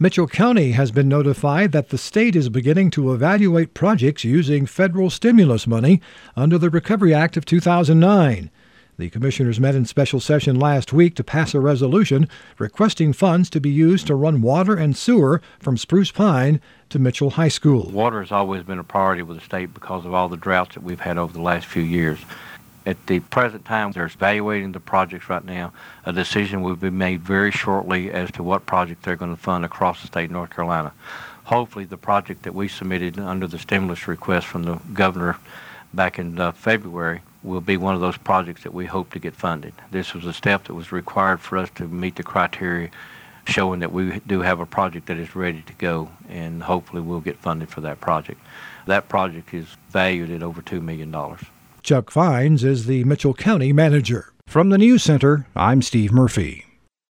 Mitchell County has been notified that the state is beginning to evaluate projects using federal stimulus money under the Recovery Act of 2009. The commissioners met in special session last week to pass a resolution requesting funds to be used to run water and sewer from Spruce Pine to Mitchell High School. Water has always been a priority with the state because of all the droughts that we've had over the last few years. At the present time, they're evaluating the projects right now. A decision will be made very shortly as to what project they're going to fund across the state of North Carolina. Hopefully, the project that we submitted under the stimulus request from the governor back in February will be one of those projects that we hope to get funded. This was a step that was required for us to meet the criteria showing that we do have a project that is ready to go, and hopefully we'll get funded for that project. That project is valued at over $2 million. Chuck Fines is the Mitchell County manager. From the News Center, I'm Steve Murphy.